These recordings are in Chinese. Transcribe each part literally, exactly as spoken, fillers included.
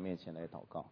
面前来祷告。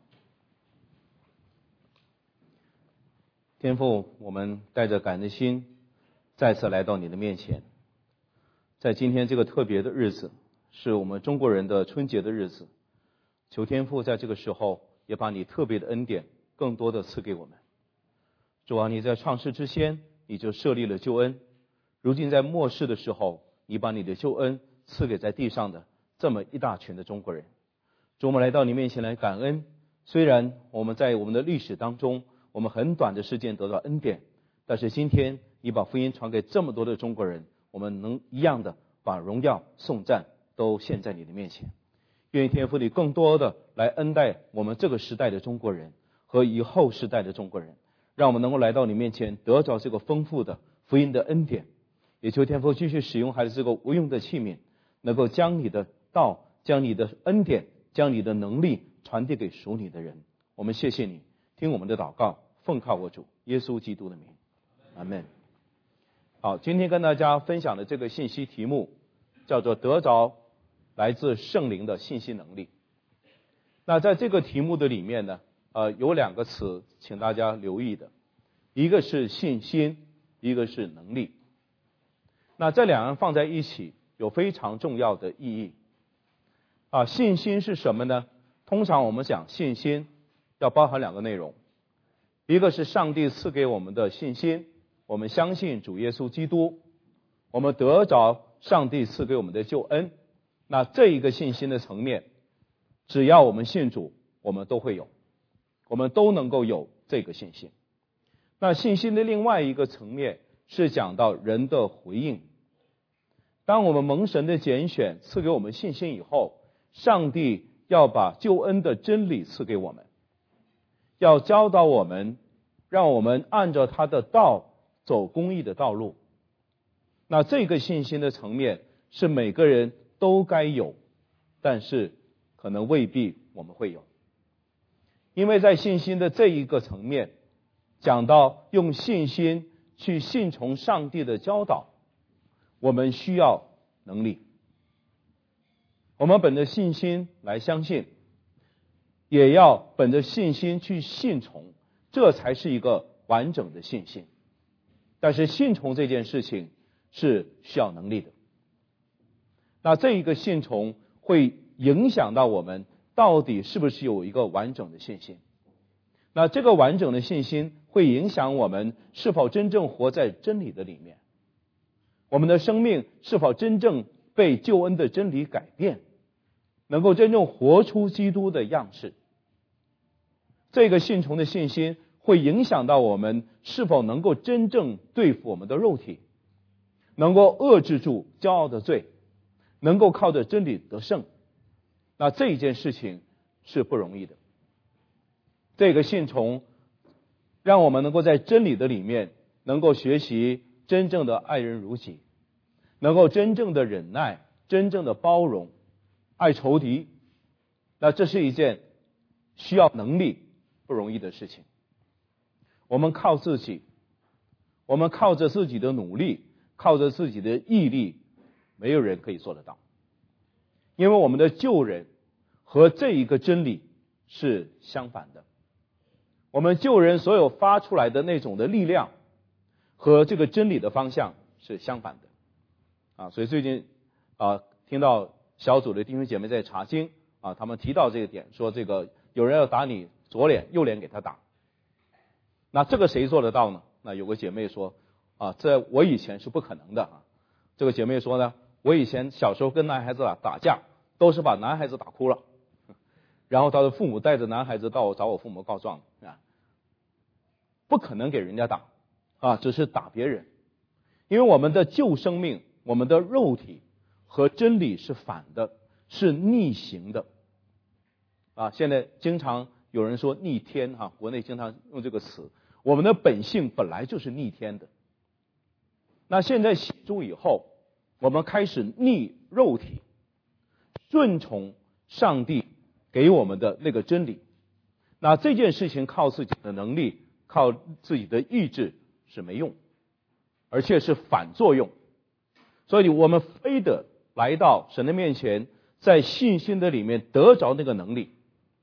天父，我们带着感恩的心再次来到你的面前，在今天这个特别的日子，是我们中国人的春节的日子，求天父在这个时候也把你特别的恩典更多的赐给我们。主啊，你在创世之先你就设立了救恩，如今在末世的时候，你把你的救恩赐给在地上的这么一大群的中国人。主，我们来到你面前来感恩，虽然我们在我们的历史当中我们很短的时间得到恩典，但是今天你把福音传给这么多的中国人，我们能一样的把荣耀颂赞都献在你的面前。愿意天父你更多的来恩待我们这个时代的中国人和以后时代的中国人，让我们能够来到你面前得着这个丰富的福音的恩典。也求天父继续使用孩子这个无用的器皿，能够将你的道，将你的恩典，将你的能力传递给属你的人。我们谢谢你，听我们的祷告，奉靠我主耶稣基督的名，阿们。好，今天跟大家分享的这个信息题目叫做得着来自圣灵的信息能力。那在这个题目的里面呢，呃，有两个词请大家留意的，一个是信心，一个是能力。那这两样放在一起有非常重要的意义啊。信心是什么呢？通常我们讲信心要包含两个内容，一个是上帝赐给我们的信心，我们相信主耶稣基督，我们得着上帝赐给我们的救恩。那这一个信心的层面，只要我们信主，我们都会有，我们都能够有这个信心。那信心的另外一个层面是讲到人的回应。当我们蒙神的拣选赐给我们信心以后，上帝要把救恩的真理赐给我们，要教导我们，让我们按照他的道走公义的道路。那这个信心的层面是每个人都该有，但是可能未必我们会有。因为在信心的这一个层面讲到用信心去信从上帝的教导，我们需要能力。我们本着信心来相信，也要本着信心去信从，这才是一个完整的信心。但是信从这件事情是需要能力的。那这一个信从会影响到我们到底是不是有一个完整的信心。那这个完整的信心会影响我们是否真正活在真理的里面，我们的生命是否真正被救恩的真理改变，能够真正活出基督的样式。这个信从的信心会影响到我们是否能够真正对付我们的肉体，能够遏制住骄傲的罪，能够靠着真理得胜。那这一件事情是不容易的。这个信从让我们能够在真理的里面能够学习真正的爱人如己，能够真正的忍耐，真正的包容，爱仇敌。那这是一件需要能力不容易的事情。我们靠自己，我们靠着自己的努力，靠着自己的毅力，没有人可以做得到。因为我们的救人和这一个真理是相反的。我们救人所有发出来的那种的力量和这个真理的方向是相反的啊。所以最近啊，听到小组的弟兄姐妹在查经啊，他们提到这个点，说这个有人要打你左脸，右脸给他打。那这个谁做得到呢？那有个姐妹说啊，这我以前是不可能的啊。这个姐妹说呢，我以前小时候跟男孩子啊打架，都是把男孩子打哭了，然后他的父母带着男孩子到找我父母告状啊。不可能给人家打啊，只是打别人。因为我们的旧生命，我们的肉体和真理是反的，是逆行的啊。现在经常有人说逆天哈、啊，国内经常用这个词。我们的本性本来就是逆天的。那现在信主以后，我们开始逆肉体，顺从上帝给我们的那个真理。那这件事情靠自己的能力，靠自己的意志是没用，而且是反作用。所以我们非得来到神的面前，在信心的里面得着那个能力。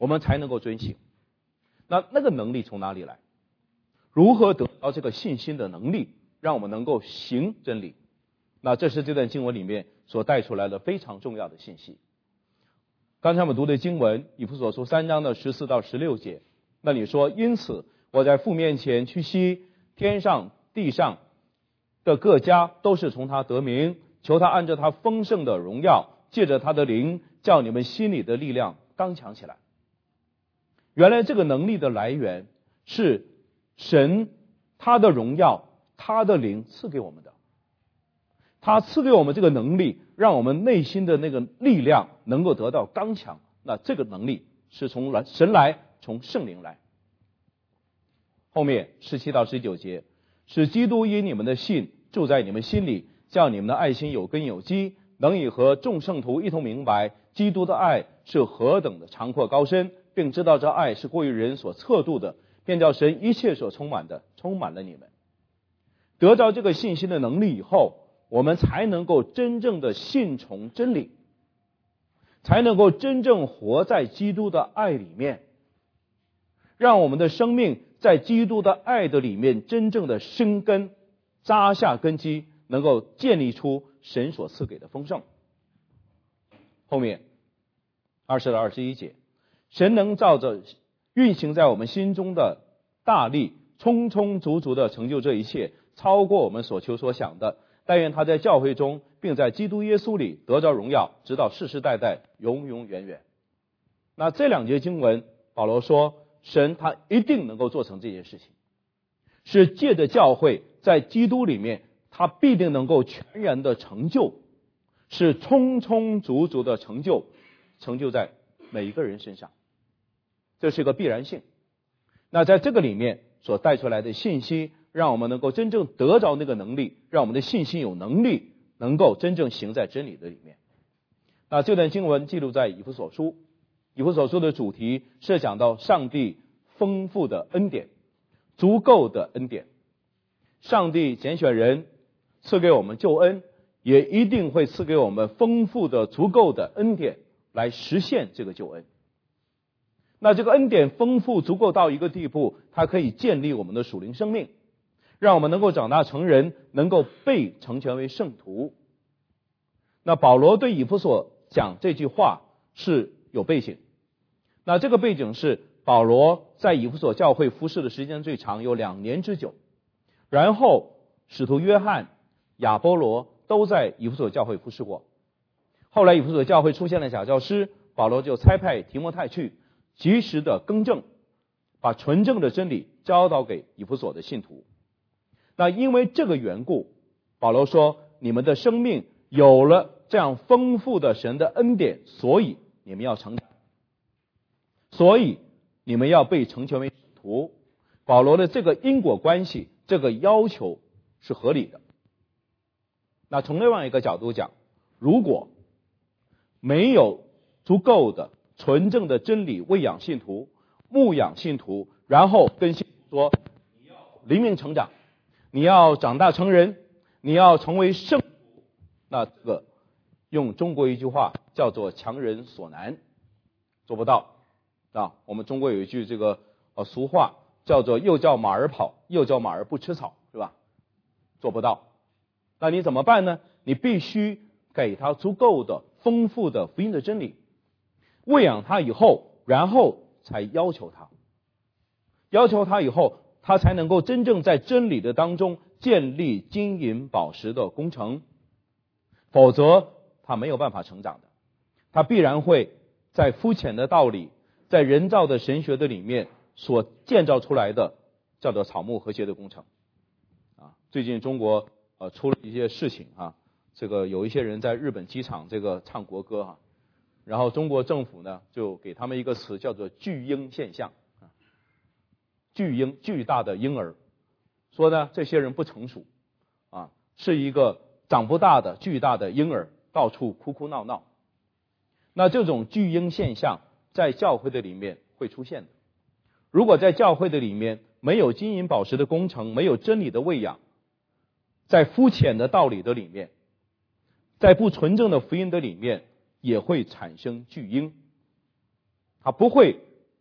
我们才能够遵行。那那个能力从哪里来？如何得到这个信心的能力，让我们能够行真理？那这是这段经文里面所带出来的非常重要的信息。刚才我们读的经文，以弗所书三章的十四到十六节，那里说，因此我在父面前屈膝，天上地上的各家都是从他得名，求他按照他丰盛的荣耀，借着他的灵，叫你们心里的力量刚强起来。原来这个能力的来源是神他的荣耀，他的灵赐给我们的。他赐给我们这个能力，让我们内心的那个力量能够得到刚强。那这个能力是从来神来，从圣灵来。后面十七到十九节，使基督因你们的信住在你们心里，叫你们的爱心有根有基，能以和众圣徒一同明白基督的爱是何等的长阔高深，并知道这爱是过于人所测度的，便叫神一切所充满的充满了你们。得到这个信心的能力以后，我们才能够真正的信从真理，才能够真正活在基督的爱里面，让我们的生命在基督的爱的里面真正的生根，扎下根基，能够建立出神所赐给的丰盛。后面二十到二十一节，神能照着运行在我们心中的大力，充充足足的成就这一切，超过我们所求所想的。但愿他在教会中，并在基督耶稣里得着荣耀，直到世世代代，永永远远。那这两节经文，保罗说，神他一定能够做成这件事情，是借着教会在基督里面，他必定能够全然的成就，是充充足足的成就，成就在每一个人身上，这是个必然性。那在这个里面所带出来的信息，让我们能够真正得着那个能力，让我们的信心有能力能够真正行在真理的里面。那这段经文记录在以弗所书，以弗所书的主题是讲到上帝丰富的恩典，足够的恩典。上帝拣选人，赐给我们救恩，也一定会赐给我们丰富的足够的恩典来实现这个救恩。那这个恩典丰富足够到一个地步，它可以建立我们的属灵生命，让我们能够长大成人，能够被成全为圣徒。那保罗对以弗所讲这句话是有背景，那这个背景是保罗在以弗所教会服侍的时间最长，有两年之久。然后使徒约翰、亚波罗都在以弗所教会服侍过。后来以弗所教会出现了假教师，保罗就差派提摩太去及时的更正，把纯正的真理教导给以弗所的信徒。那因为这个缘故，保罗说，你们的生命有了这样丰富的神的恩典，所以你们要成长，所以你们要被成全为使徒。保罗的这个因果关系，这个要求是合理的。那从另外一个角度讲，如果没有足够的纯正的真理喂养信徒、牧养信徒，然后跟信徒说，你要灵命成长，你要长大成人，你要成为圣徒，那这个用中国一句话叫做强人所难，做不到啊。我们中国有一句这个呃俗话叫做又叫马儿跑，又叫马儿不吃草，是吧？做不到。那你怎么办呢？你必须给他足够的丰富的福音的真理，喂养他以后，然后才要求他，要求他以后，他才能够真正在真理的当中建立金银宝石的工程，否则他没有办法成长的。他必然会在肤浅的道理，在人造的神学的里面所建造出来的叫做草木和谐的工程啊。最近中国呃出了一些事情啊，这个有一些人在日本机场这个唱国歌啊，然后中国政府呢就给他们一个词叫做巨婴现象啊，巨婴巨大的婴儿，说呢这些人不成熟啊，是一个长不大的巨大的婴儿，到处哭哭闹闹。那这种巨婴现象在教会的里面会出现的。如果在教会的里面没有金银宝石的工程，没有真理的喂养，在肤浅的道理的里面，在不纯正的福音的里面，也会产生巨婴。他不会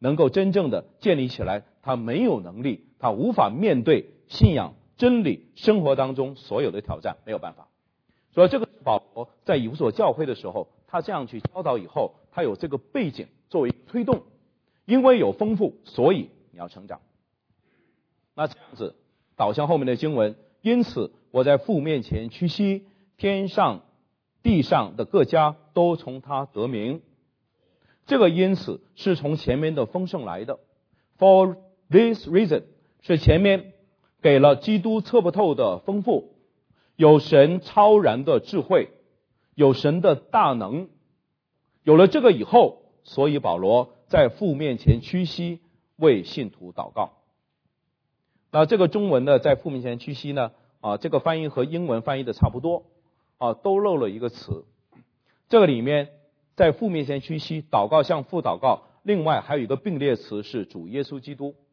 能够真正的建立起来，他没有能力，他无法面对信仰、真理、生活当中所有的挑战，没有办法。所以这个保罗在以弗所教会的时候，他这样去教导以后，他有这个背景作为推动，因为有丰富，所以你要成长。那这样子导向后面的经文，因此我在父面前屈膝，天上地上的各家都从他得名。这个因此是从前面的丰盛来的， For this reason 是前面给了基督测不透的丰富，有神超然的智慧，有神的大能。有了这个以后，所以保罗在父面前屈膝为信徒祷告。那这个中文的在父面前屈膝呢，啊，这个翻译和英文翻译的差不多，啊，都漏了一个词。这个里面在父面前屈膝祷告，向父祷告，另外还有一个并列词是主耶稣基督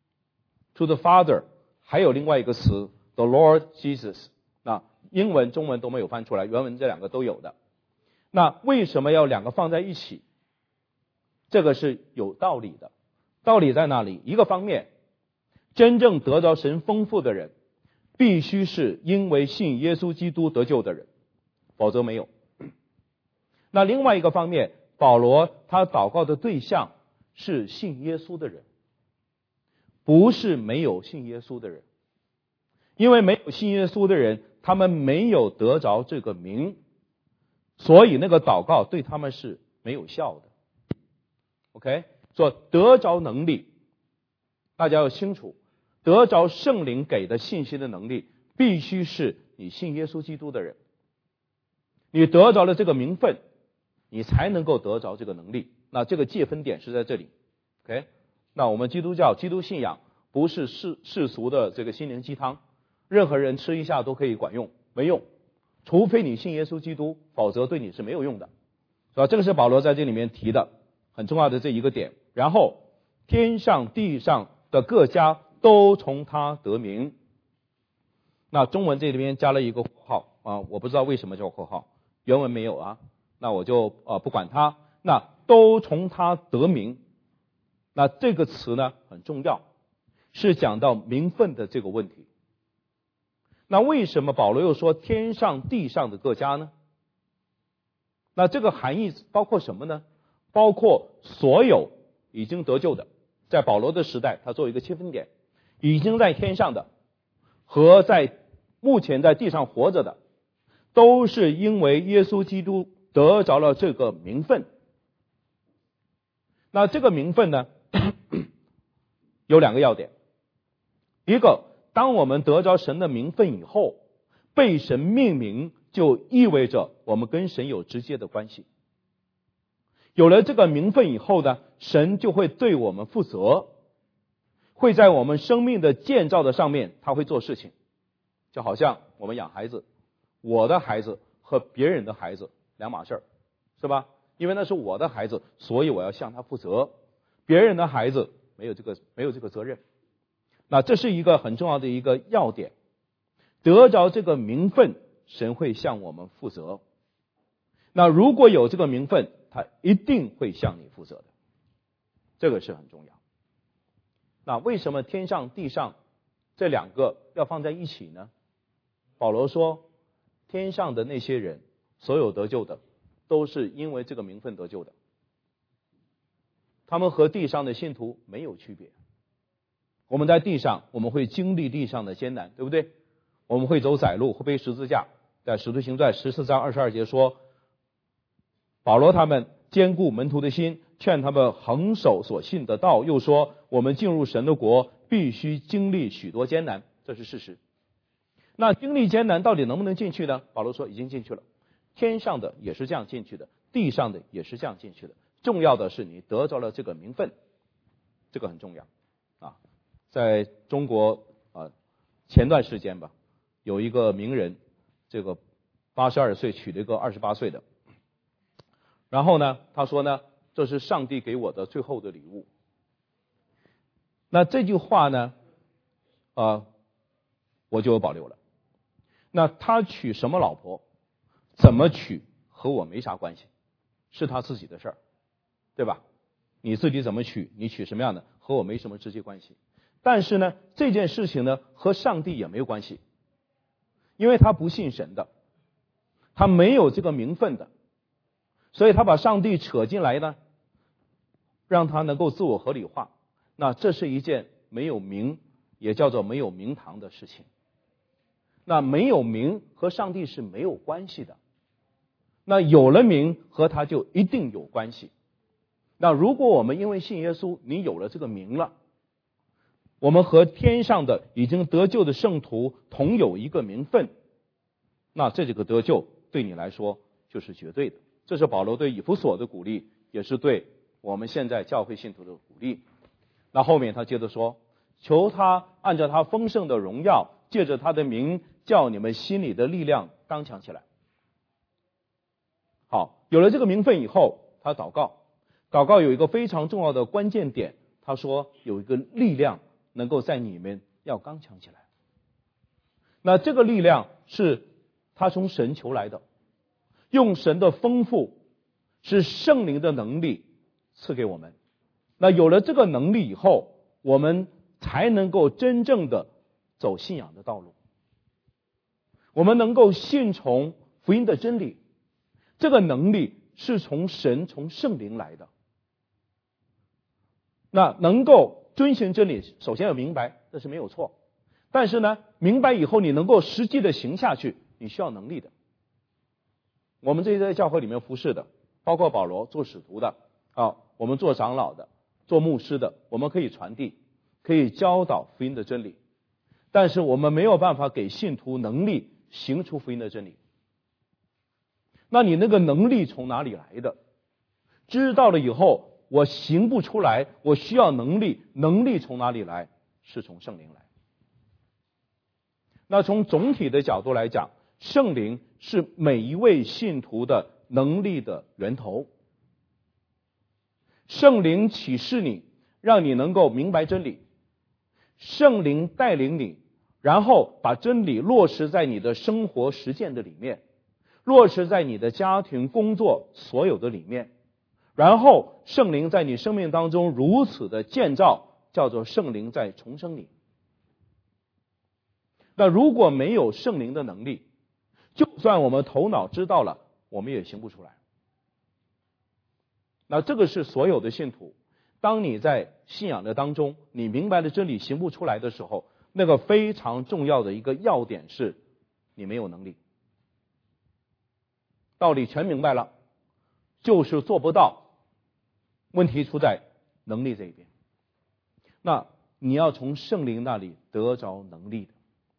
to the Father， 还有另外一个词 the Lord Jesus。 那英文中文都没有翻出来，原文这两个都有的。那为什么要两个放在一起？这个是有道理的。道理在哪里？一个方面，真正得着神丰富的人必须是因为信耶稣基督得救的人，否则没有。那另外一个方面，保罗他祷告的对象是信耶稣的人，不是没有信耶稣的人。因为没有信耶稣的人，他们没有得着这个名，所以那个祷告对他们是没有效的。 OK， 说得着能力，大家要清楚，得着圣灵给的信息的能力必须是你信耶稣基督的人，你得着了这个名分，你才能够得着这个能力。那这个界分点是在这里。 OK， 那我们基督教基督信仰不是世世俗的这个心灵鸡汤，任何人吃一下都可以管用，没用，除非你信耶稣基督，否则对你是没有用的，是吧？这个是保罗在这里面提的很重要的这一个点。然后天上地上的各家都从他得名。那中文这里边加了一个括号啊，我不知道为什么叫括号，原文没有啊，那我就呃不管它。那都从他得名，那这个词呢很重要，是讲到名分的这个问题。那为什么保罗又说天上地上的各家呢？那这个含义包括什么呢？包括所有已经得救的，在保罗的时代他做一个切分点，已经在天上的和在目前在地上活着的，都是因为耶稣基督得着了这个名分。那这个名分呢有两个要点。一个，当我们得着神的名分以后，被神命名，就意味着我们跟神有直接的关系。有了这个名分以后呢，神就会对我们负责，会在我们生命的建造的上面他会做事情。就好像我们养孩子，我的孩子和别人的孩子两码事儿，是吧？因为那是我的孩子，所以我要向他负责，别人的孩子没有这个没有这个责任。那这是一个很重要的一个要点，得着这个名分，神会向我们负责。那如果有这个名分，他一定会向你负责的，这个是很重要。那为什么天上地上这两个要放在一起呢？保罗说，天上的那些人，所有得救的，都是因为这个名分得救的，他们和地上的信徒没有区别。我们在地上，我们会经历地上的艰难，对不对？我们会走窄路，会背十字架。在使徒行传十四章二十二节说，保罗他们坚固门徒的心，劝他们恒守所信的道，又说我们进入神的国必须经历许多艰难，这是事实。那经历艰难到底能不能进去呢？保罗说已经进去了，天上的也是这样进去的，地上的也是这样进去的。重要的是你得着了这个名分，这个很重要啊。在中国啊，前段时间吧，有一个名人，这个八十二岁娶了一个二十八岁的，然后呢，他说呢，这是上帝给我的最后的礼物。那这句话呢，呃，我就有保留了。那他娶什么老婆，怎么娶，和我没啥关系，是他自己的事儿，对吧？ 你自己怎么娶，你娶什么样的，和我没什么直接关系。但是呢，这件事情呢，和上帝也没有关系，因为他不信神的，他没有这个名分的，所以他把上帝扯进来呢，让他能够自我合理化。那这是一件没有名，也叫做没有名堂的事情。那没有名和上帝是没有关系的，那有了名和他就一定有关系。那如果我们因为信耶稣，你有了这个名了，我们和天上的已经得救的圣徒同有一个名分，那这几个得救对你来说就是绝对的。这是保罗对以弗所的鼓励，也是对我们现在教会信徒的鼓励。那后面他接着说，求他按照他丰盛的荣耀，借着他的名，叫你们心里的力量刚强起来。好，有了这个名分以后，他祷告，祷告有一个非常重要的关键点，他说有一个力量能够在你们要刚强起来。那这个力量是他从神求来的，用神的丰富，是圣灵的能力赐给我们。那有了这个能力以后，我们才能够真正的走信仰的道路，我们能够信从福音的真理。这个能力是从神从圣灵来的。那能够遵循真理，首先要明白，这是没有错。但是呢，明白以后你能够实际的行下去，你需要能力的。我们这些在教会里面服侍的，包括保罗做使徒的啊，我们做长老的，做牧师的，我们可以传递，可以教导福音的真理，但是我们没有办法给信徒能力行出福音的真理。那你那个能力从哪里来的？知道了以后，我行不出来，我需要能力，能力从哪里来？是从圣灵来。那从总体的角度来讲，圣灵是每一位信徒的能力的源头。圣灵启示你，让你能够明白真理，圣灵带领你，然后把真理落实在你的生活实践的里面，落实在你的家庭工作所有的里面，然后圣灵在你生命当中如此的建造，叫做圣灵在重生你。那如果没有圣灵的能力，就算我们头脑知道了，我们也行不出来。那这个是所有的信徒，当你在信仰的当中，你明白了真理行不出来的时候，那个非常重要的一个要点是你没有能力。道理全明白了，就是做不到，问题出在能力这一边。那你要从圣灵那里得着能力的，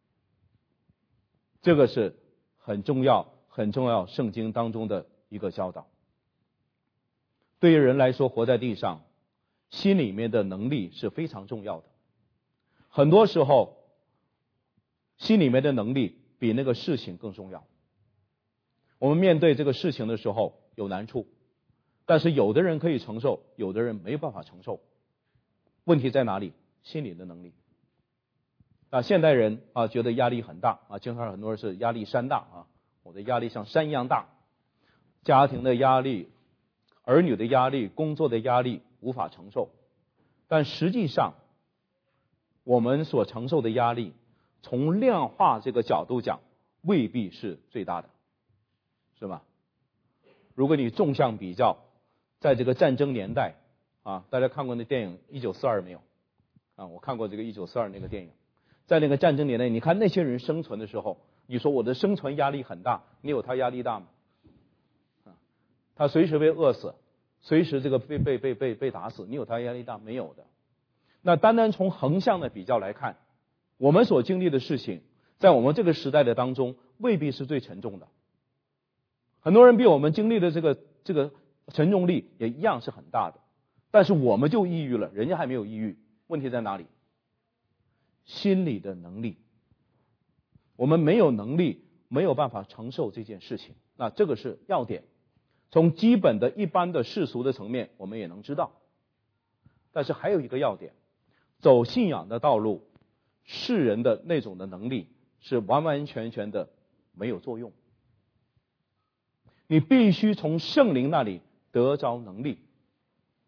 这个是很重要很重要圣经当中的一个教导。对于人来说，活在地上，心里面的能力是非常重要的。很多时候，心里面的能力比那个事情更重要。我们面对这个事情的时候有难处，但是有的人可以承受，有的人没办法承受。问题在哪里？心理的能力。啊，现代人啊觉得压力很大啊，经常很多人是压力山大啊，我的压力像山一样大，家庭的压力、儿女的压力、工作的压力无法承受。但实际上，我们所承受的压力，从量化这个角度讲，未必是最大的，是吧？如果你纵向比较，在这个战争年代啊，大家看过那电影《一九四二》没有？啊，我看过这个《一九四二》那个电影。在那个战争年代，你看那些人生存的时候，你说我的生存压力很大，你有他压力大吗？啊，他随时被饿死，随时这个被被被被被打死，你有他压力大？没有的。那单单从横向的比较来看，我们所经历的事情，在我们这个时代的当中，未必是最沉重的。很多人比我们经历的这个这个沉重力也一样是很大的，但是我们就抑郁了，人家还没有抑郁。问题在哪里？心理的能力。我们没有能力，没有办法承受这件事情，那这个是要点。从基本的一般的世俗的层面，我们也能知道。但是还有一个要点，走信仰的道路，世人的那种的能力是完完全全的没有作用。你必须从圣灵那里得着能力。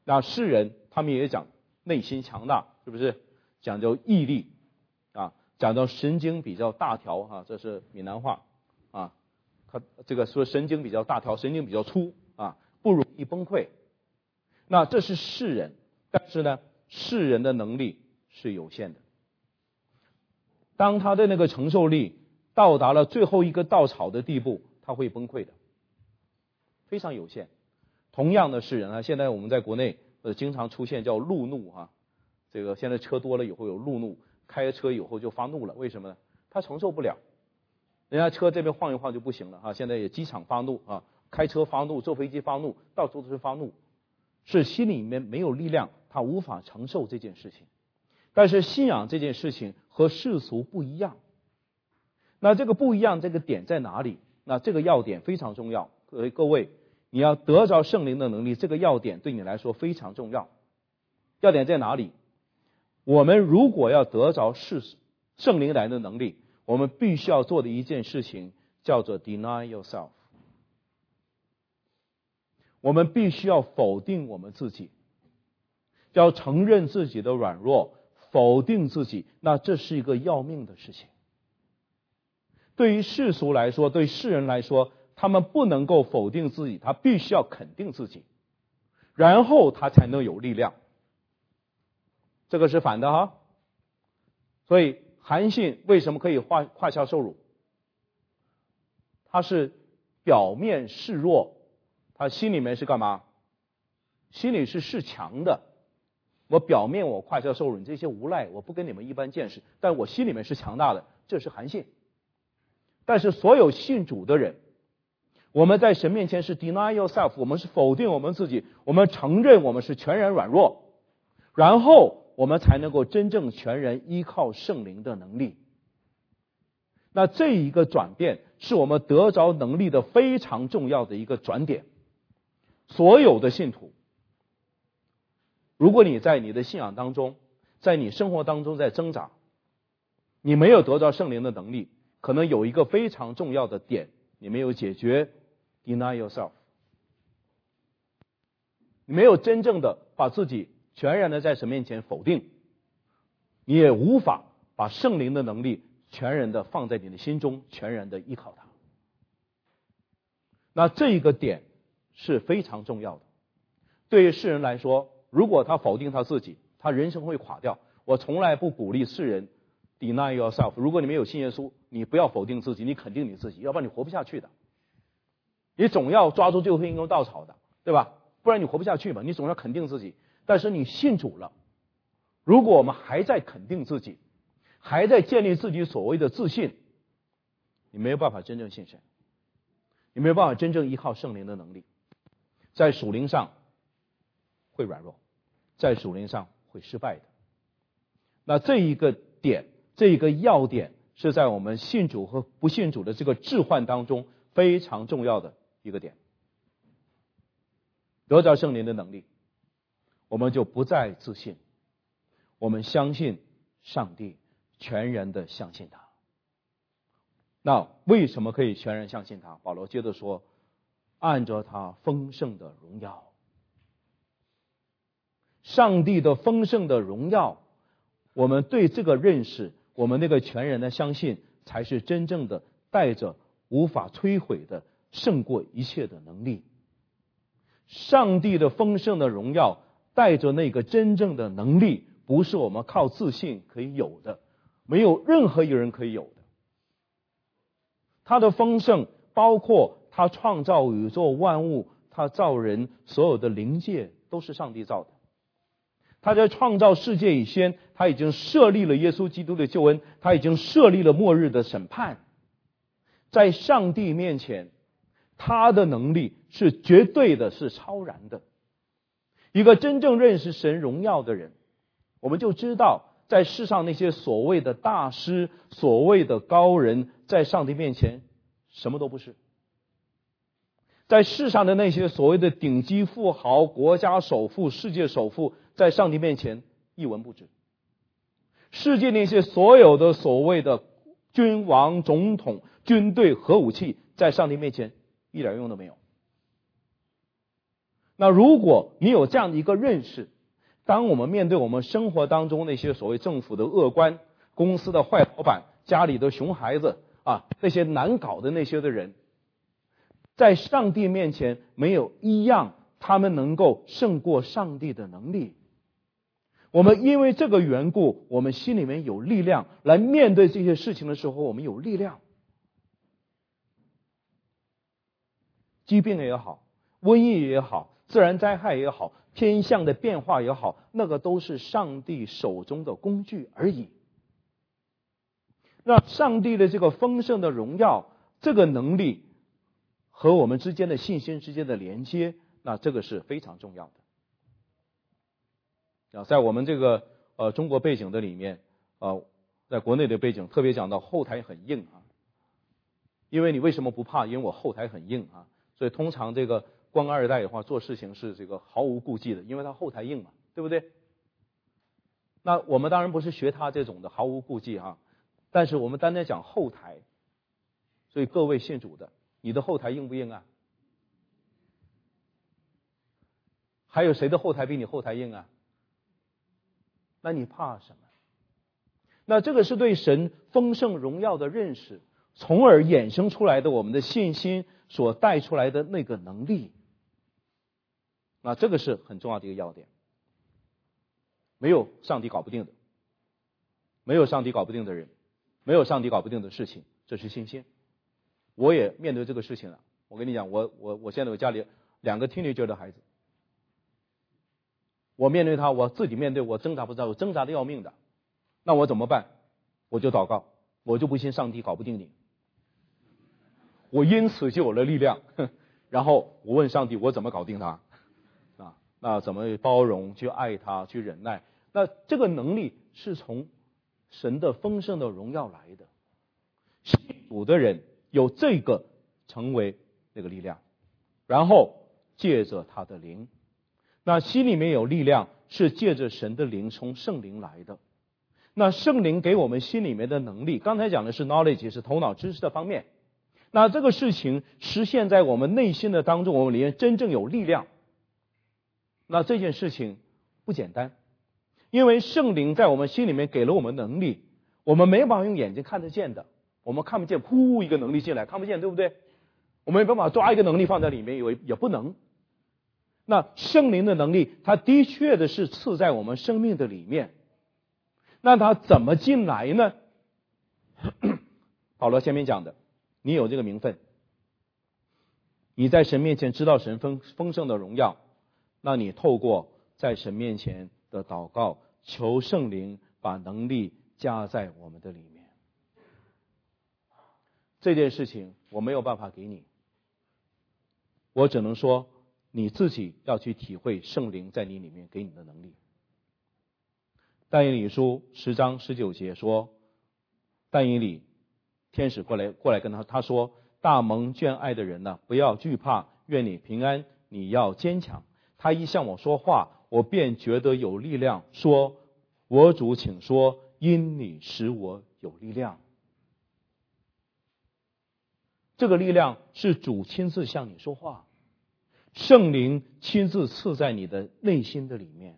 那世人他们也讲内心强大，是不是？讲究毅力啊，讲究神经比较大条哈、啊，这是闽南话啊。他这个说神经比较大条，神经比较粗啊，不容易崩溃。那这是世人，但是呢，世人的能力是有限的。当他的那个承受力到达了最后一个稻草的地步，他会崩溃的，非常有限。同样的世人啊，现在我们在国内呃经常出现叫路怒哈、啊，这个现在车多了以后有路怒，开车以后就发怒了，为什么呢？他承受不了。人家车这边晃一晃就不行了啊！现在也机场发怒啊，开车发怒，坐飞机发怒，到处都是发怒，是心里面没有力量，他无法承受这件事情。但是信仰这件事情和世俗不一样，那这个不一样，这个点在哪里？那这个要点非常重要，各位各位，你要得着圣灵的能力，这个要点对你来说非常重要。要点在哪里？我们如果要得着是圣灵来的能力，我们必须要做的一件事情叫做 deny yourself。 我们必须要否定我们自己，要承认自己的软弱，否定自己，那这是一个要命的事情。对于世俗来说，对世人来说，他们不能够否定自己，他必须要肯定自己，然后他才能有力量。这个是反的哈。所以韩信为什么可以胯胯下受辱？他是表面示弱，他心里面是干嘛？心里是示强的。我表面我胯下受辱，你这些无赖，我不跟你们一般见识，但我心里面是强大的，这是韩信。但是所有信主的人，我们在神面前是 deny yourself， 我们是否定我们自己，我们承认我们是全然软弱，然后我们才能够真正全然依靠圣灵的能力。那这一个转变是我们得着能力的非常重要的一个转点。所有的信徒，如果你在你的信仰当中，在你生活当中在挣扎，你没有得着圣灵的能力，可能有一个非常重要的点你没有解决， deny yourself。 你没有真正的把自己全然的在神面前否定，你也无法把圣灵的能力全然的放在你的心中，全然的依靠它。那这一个点是非常重要的。对于世人来说，如果他否定他自己，他人生会垮掉。我从来不鼓励世人 deny yourself。 如果你没有信耶稣，你不要否定自己，你肯定你自己，要不然你活不下去的。你总要抓住最后一根稻草的，对吧？不然你活不下去嘛。你总要肯定自己。但是你信主了，如果我们还在肯定自己，还在建立自己所谓的自信，你没有办法真正信神，你没有办法真正依靠圣灵的能力，在属灵上会软弱，在属灵上会失败的。那这一个点，这一个要点，是在我们信主和不信主的这个置换当中非常重要的一个点。得着圣灵的能力，我们就不再自信，我们相信上帝，全然的相信他。那为什么可以全然相信他？保罗接着说，按着他丰盛的荣耀。上帝的丰盛的荣耀，我们对这个认识，我们那个全然的相信，才是真正的带着无法摧毁的胜过一切的能力。上帝的丰盛的荣耀带着那个真正的能力，不是我们靠自信可以有的，没有任何一个人可以有的。他的丰盛包括他创造宇宙万物，他造人，所有的灵界都是上帝造的。他在创造世界以前，他已经设立了耶稣基督的救恩，他已经设立了末日的审判。在上帝面前，他的能力是绝对的，是超然的。一个真正认识神荣耀的人，我们就知道，在世上那些所谓的大师，所谓的高人，在上帝面前什么都不是。在世上的那些所谓的顶级富豪、国家首富、世界首富，在上帝面前一文不值。世界那些所有的所谓的君王、总统、军队、核武器，在上帝面前一点用都没有。 那如果你有这样的一个认识，当我们面对我们生活当中那些所谓政府的恶官、公司的坏老板、家里的熊孩子啊，那些难搞的那些的人，在上帝面前没有一样他们能够胜过上帝的能力。我们因为这个缘故，我们心里面有力量来面对这些事情的时候，我们有力量。疾病也好，瘟疫也好，自然灾害也好，天象的变化也好，那个都是上帝手中的工具而已。那上帝的这个丰盛的荣耀，这个能力和我们之间的信心之间的连接，那这个是非常重要的。啊，在我们这个呃中国背景的里面，呃，在国内的背景特别讲到后台很硬啊。因为你为什么不怕？因为我后台很硬啊。所以通常这个官二代的话做事情是这个毫无顾忌的，因为他后台硬嘛，对不对？那我们当然不是学他这种的毫无顾忌哈，但是我们单单讲后台。所以各位信主的，你的后台硬不硬啊？还有谁的后台比你后台硬啊？那你怕什么？那这个是对神丰盛荣耀的认识，从而衍生出来的我们的信心所带出来的那个能力。那这个是很重要的一个要点。没有上帝搞不定的，没有上帝搞不定的人，没有上帝搞不定的事情，这是信心。我也面对这个事情了。我跟你讲，我我我现在有家里两个 teenager 的孩子，我面对他，我自己面对，我挣扎不知道，我挣扎的要命的。那我怎么办？我就祷告，我就不信上帝搞不定你。我因此就有了力量，然后我问上帝，我怎么搞定他啊？那怎么包容、去爱他、去忍耐？那这个能力是从神的丰盛的荣耀来的。信主的人有这个成为那个力量，然后借着他的灵，那心里面有力量是借着神的灵，从圣灵来的。那圣灵给我们心里面的能力，刚才讲的是 knowledge， 是头脑知识的方面。那这个事情实现在我们内心的当中，我们里面真正有力量。那这件事情不简单，因为圣灵在我们心里面给了我们能力，我们没办法用眼睛看得见的，我们看不见，噗一个能力进来，看不见，对不对？我们没办法抓一个能力放在里面，也也不能。那圣灵的能力，它的确的是赐在我们生命的里面。那它怎么进来呢？保罗前面讲的，你有这个名分，你在神面前知道神丰丰盛的荣耀，那你透过在神面前的祷告，求圣灵把能力加在我们的里面。这件事情我没有办法给你，我只能说你自己要去体会圣灵在你里面给你的能力。但以理书十章十九节说，但以理天使过来过来跟他他说，大蒙眷爱的人呢、啊，不要惧怕，愿你平安，你要坚强。他一向我说话，我便觉得有力量，说，我主请说，因你使我有力量。这个力量是主亲自向你说话，圣灵亲自赐在你的内心的里面，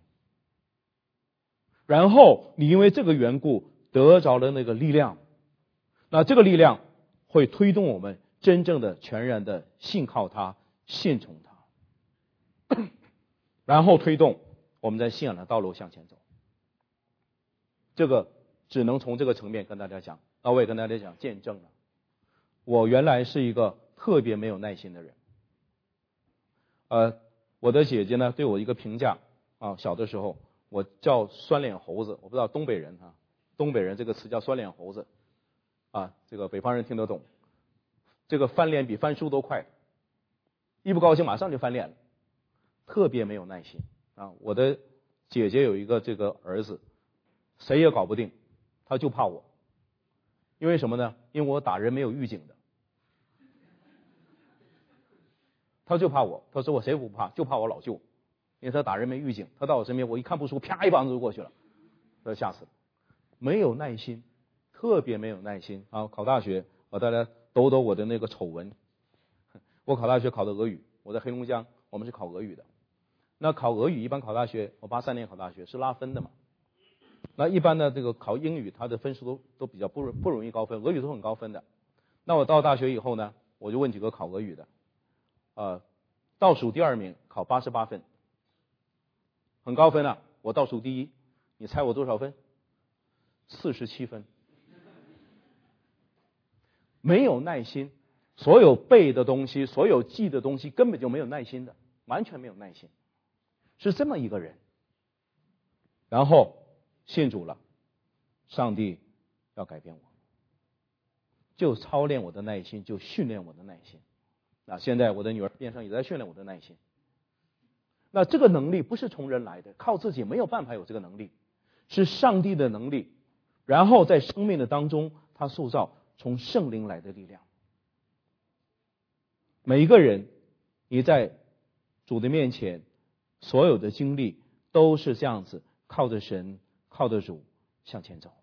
然后你因为这个缘故得着了那个力量，那这个力量会推动我们真正的全然的信靠他，信从他，然后推动我们在信仰的道路向前走。这个只能从这个层面跟大家讲。那我也跟大家讲见证了，我原来是一个特别没有耐心的人。呃，我的姐姐呢对我一个评价啊，小的时候我叫酸脸猴子，我不知道东北人啊，东北人这个词叫酸脸猴子啊，这个北方人听得懂。这个翻脸比翻书都快，一不高兴马上就翻脸了，特别没有耐心啊。我的姐姐有一个这个儿子，谁也搞不定，他就怕我。因为什么呢？因为我打人没有预警的，他就怕我。他说我谁不怕，就怕我老舅，因为他打人没预警，他到我身边，我一看不舒服，啪一棒子就过去了，他吓死了。没有耐心，特别没有耐心啊！考大学，我大家抖抖我的那个丑闻。我考大学考的俄语，我在黑龙江，我们是考俄语的。 那考俄语一般考大学，我八三年考大学是拉分的嘛。那一般的这个考英语，它的分数都都比较不不容易高分，俄语都很高分的。那我到大学以后呢，我就问几个考俄语的，呃，倒数第二名考八十八分，很高分啊。我倒数第一，你猜我多少分？四十七分。没有耐心，所有背的东西，所有记的东西，根本就没有耐心的，完全没有耐心，是这么一个人。然后信主了，上帝要改变我，就操练我的耐心，就训练我的耐心。那现在我的女儿边上也在训练我的耐心。那这个能力不是从人来的，靠自己没有办法有这个能力，是上帝的能力。然后在生命的当中，他塑造从圣灵来的力量。每一个人，你在主的面前，所有的经历都是这样子，靠着神，靠着主向前走。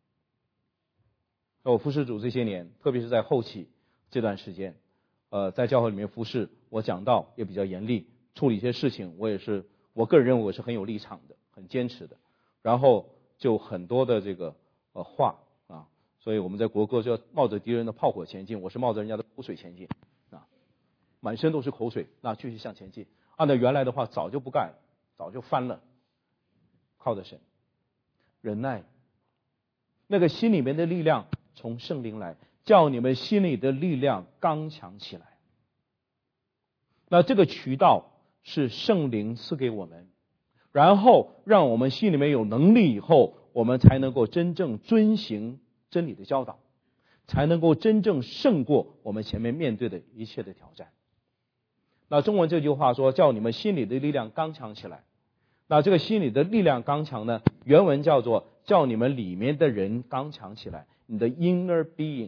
我服侍主这些年，特别是在后期这段时间，呃，在教会里面服侍，我讲道也比较严厉，处理一些事情，我也是，我个人认为我是很有立场的，很坚持的。然后就很多的这个呃话啊，所以我们在国歌就要冒着敌人的炮火前进，我是冒着人家的口水前进啊，满身都是口水，那继续向前进。按照原来的话，早就不干了，早就翻了。靠着神，忍耐，那个心里面的力量从圣灵来，叫你们心里的力量刚强起来。那这个渠道是圣灵赐给我们，然后让我们心里面有能力以后，我们才能够真正遵行真理的教导，才能够真正胜过我们前面面对的一切的挑战。那中文这句话说，叫你们心里的力量刚强起来。那这个心里的力量刚强呢，原文叫做叫你们里面的人刚强起来，你的 inner being。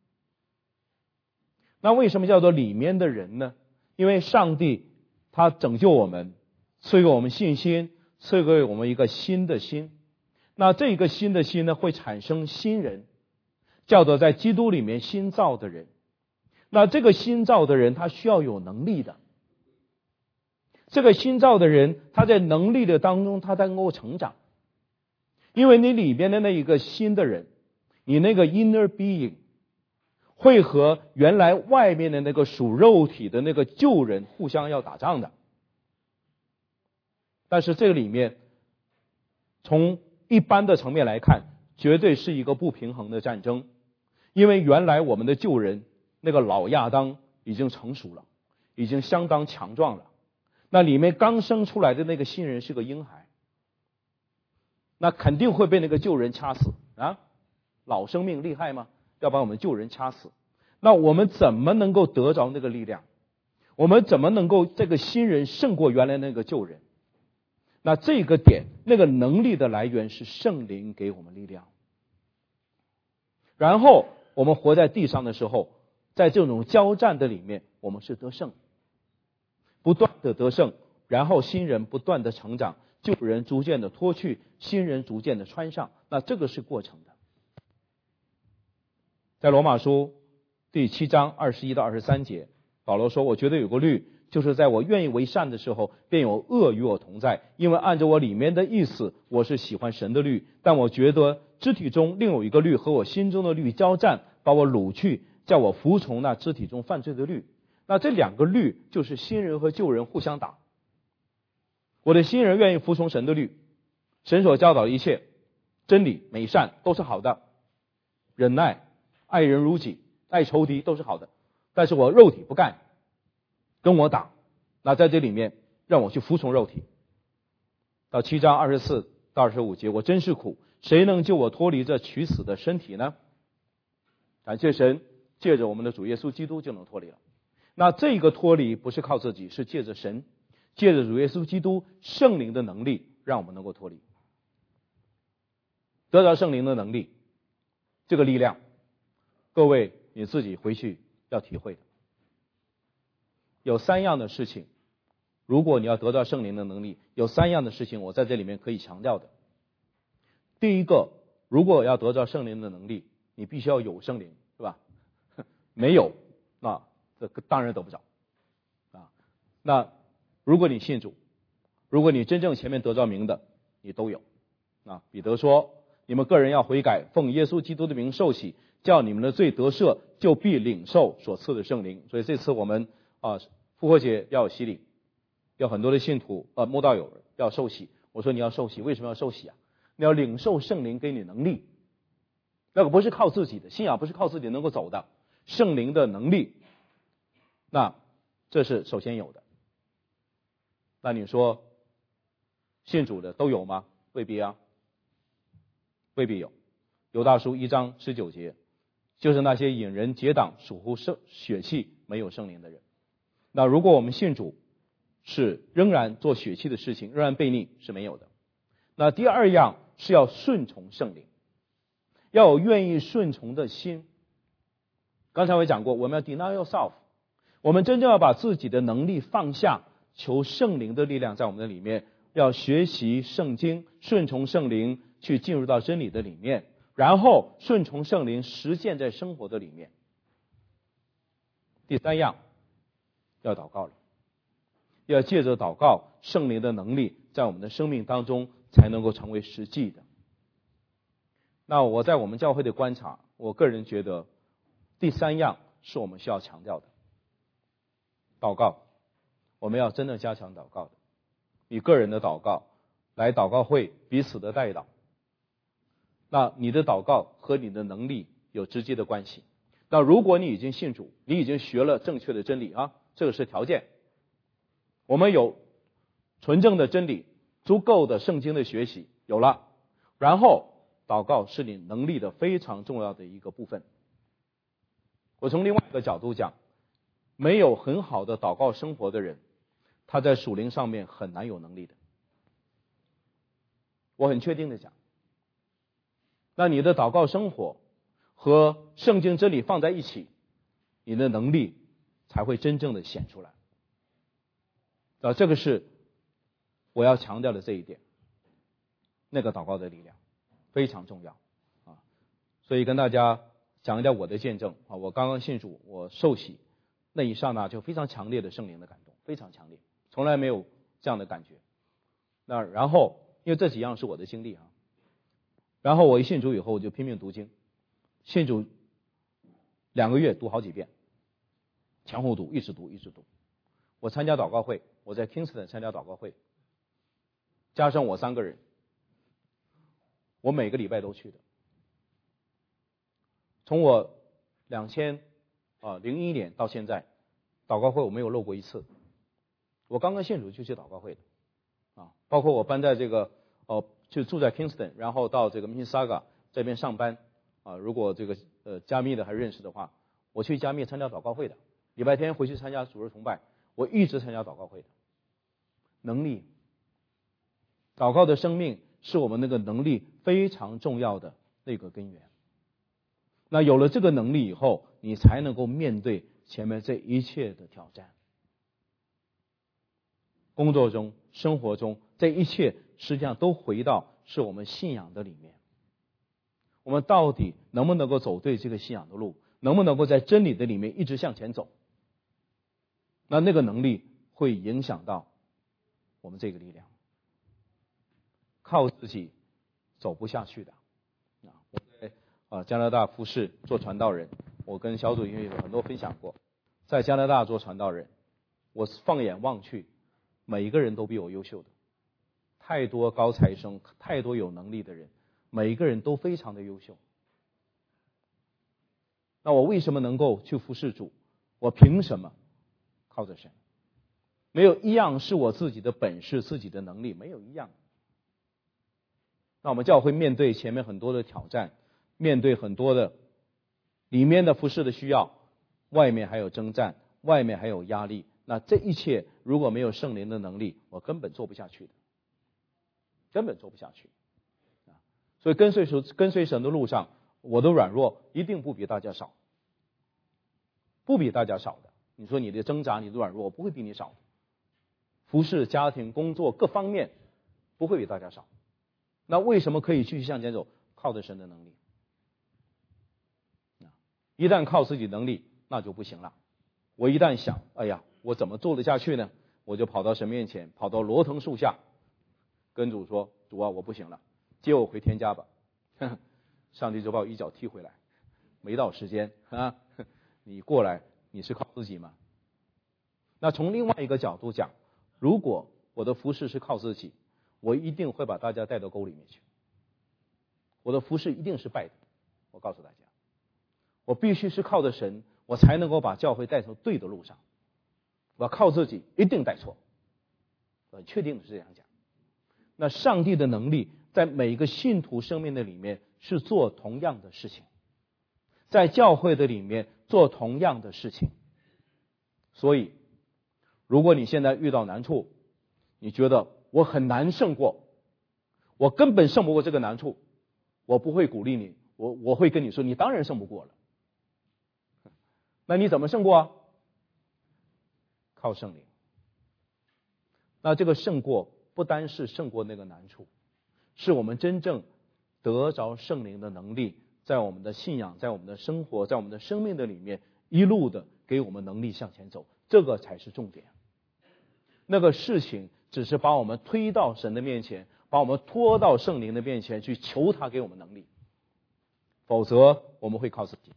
那为什么叫做里面的人呢？因为上帝他拯救我们，赐给我们信心，赐给我们一个新的心。那这个新的心呢，会产生新人，叫做在基督里面新造的人。那这个新造的人他需要有能力的，这个新造的人他在能力的当中他才能够成长。因为你里边的那一个新的人，你那个 inner being 会和原来外面的那个属肉体的那个旧人互相要打仗的。但是这个里面从一般的层面来看，绝对是一个不平衡的战争。因为原来我们的旧人那个老亚当已经成熟了，已经相当强壮了，那里面刚生出来的那个新人是个婴孩，那肯定会被那个旧人掐死啊！老生命厉害吗？要把我们旧人掐死。那我们怎么能够得着那个力量？我们怎么能够这个新人胜过原来那个旧人？那这个点，那个能力的来源是圣灵给我们力量。然后我们活在地上的时候，在这种交战的里面，我们是得胜，不断的得胜，然后新人不断的成长，旧人逐渐的脱去，新人逐渐的穿上。那这个是过程的。在罗马书第七章二十一到二十三节，保罗说，我觉得有个律，就是在我愿意为善的时候，便有恶与我同在。因为按照我里面的意思，我是喜欢神的律，但我觉得肢体中另有一个律和我心中的律交战，把我掳去，叫我服从那肢体中犯罪的律。那这两个律就是新人和旧人互相打。我的新人愿意服从神的律，神所教导的一切真理美善都是好的，忍耐爱人如己爱仇敌都是好的，但是我肉体不干，跟我打，那在这里面让我去服从肉体。到七章二十四到二十五节，我真是苦，谁能救我脱离这取死的身体呢？感谢神，借着我们的主耶稣基督就能脱离了。那这个脱离不是靠自己，是借着神，借着主耶稣基督圣灵的能力，让我们能够脱离，得到圣灵的能力，这个力量各位你自己回去要体会的。有三样的事情，如果你要得到圣灵的能力，有三样的事情我在这里面可以强调的。第一个，如果要得到圣灵的能力，你必须要有圣灵，是吧？没有，那这当然得不着啊。那如果你信主， 如果你真正前面得着名的，你都有。啊，彼得说，你们个人要悔改，奉耶稣基督的名受洗，叫你们的罪得赦，就必领受所赐的圣灵。所以这次我们啊复活节要有洗礼，要很多的信徒呃慕道友要受洗。我说你要受洗，为什么要受洗啊？你要领受圣灵给你能力，那个不是靠自己的信仰，不是靠自己能够走的，圣灵的能力，那这是首先有的。那你说信主的都有吗？未必啊，未必有。犹大书一章十九节，就是那些引人结党属乎圣血气没有圣灵的人。那如果我们信主是仍然做血气的事情，仍然悖逆，是没有的。那第二样是要顺从圣灵，要有愿意顺从的心。刚才我也讲过，我们要 deny yourself， 我们真正要把自己的能力放下，求圣灵的力量在我们的里面，要学习圣经，顺从圣灵去进入到真理的里面，然后顺从圣灵实践在生活的里面。第三样要祷告了，要借着祷告，圣灵的能力在我们的生命当中才能够成为实际的。那我在我们教会的观察，我个人觉得第三样是我们需要强调的，祷告。我们要真正加强祷告的，你个人的祷告，来祷告会彼此的代祷。那你的祷告和你的能力有直接的关系。那如果你已经信主，你已经学了正确的真理啊，这个是条件。我们有纯正的真理，足够的圣经的学习有了，然后祷告是你能力的非常重要的一个部分。我从另外一个角度讲，没有很好的祷告生活的人，他在属灵上面很难有能力的。我很确定的讲，那你的祷告生活和圣经真理放在一起，你的能力才会真正的显出来。啊，这个是我要强调的这一点，那个祷告的力量非常重要啊。所以跟大家讲一点我的见证啊，我刚刚信主，我受洗那一刹那就非常强烈的圣灵的感动，非常强烈，从来没有这样的感觉。那然后因为这几样是我的经历啊，然后我一信主以后，我就拼命读经，信主两个月读好几遍，前后读，一直读，一直读。我参加祷告会，我在 Kingston 参加祷告会，加上我三个人，我每个礼拜都去的。从我两千啊零一年到现在，祷告会我没有漏过一次。我刚刚信主就去祷告会的啊，包括我搬在这个哦，就住在 Kingston， 然后到这个 Mississauga 这边上班啊。如果这个呃加密的还认识的话，我去加密参加祷告会的，礼拜天回去参加主日崇拜。我一直参加祷告会的。能力，祷告的生命是我们那个能力非常重要的那个根源。那有了这个能力以后，你才能够面对前面这一切的挑战。工作中、生活中，这一切实际上都回到是我们信仰的里面。我们到底能不能够走对这个信仰的路？能不能够在真理的里面一直向前走？那那个能力会影响到我们这个力量，靠自己走不下去的。啊，我在啊加拿大服侍做传道人，我跟小组因为有很多分享过，在加拿大做传道人，我放眼望去，每一个人都比我优秀的，太多高材生，太多有能力的人，每一个人都非常的优秀。那我为什么能够去服侍主？我凭什么？靠着神，没有一样是我自己的本事、自己的能力，没有一样。那我们教会面对前面很多的挑战，面对很多的里面的服侍的需要，外面还有征战，外面还有压力。那这一切如果没有圣灵的能力，我根本做不下去的，根本做不下去。所以跟随神、跟随神的路上，我的软弱一定不比大家少，不比大家少的。你说你的挣扎、你的软弱，我不会比你少的。服侍、家庭、工作各方面不会比大家少。那为什么可以继续向前走？靠着神的能力。一旦靠自己能力，那就不行了。我一旦想，哎呀，我怎么做得下去呢？ 我就跑到神面前，跑到罗藤树下，跟主说：主啊，我不行了，接我回天家吧。上帝就把我一脚踢回来，没到时间啊！你过来，你是靠自己吗？那从另外一个角度讲，如果我的服事是靠自己，我一定会把大家带到沟里面去。我的服事一定是败的，我告诉大家，我必须是靠着神，我才能够把教会带到对的路上。我要靠自己，一定带错。我确定是这样讲。那上帝的能力在每一个信徒生命的里面是做同样的事情，在教会的里面做同样的事情。所以如果你现在遇到难处，你觉得我很难胜过，我根本胜不过这个难处，我不会鼓励你，我我会跟你说，你当然胜不过了。那你怎么胜过啊？靠圣灵。那这个胜过不单是胜过那个难处，是我们真正得着圣灵的能力，在我们的信仰，在我们的生活，在我们的生命的里面，一路的给我们能力向前走，这个才是重点。那个事情只是把我们推到神的面前，把我们拖到圣灵的面前去求他给我们能力，否则我们会靠自己。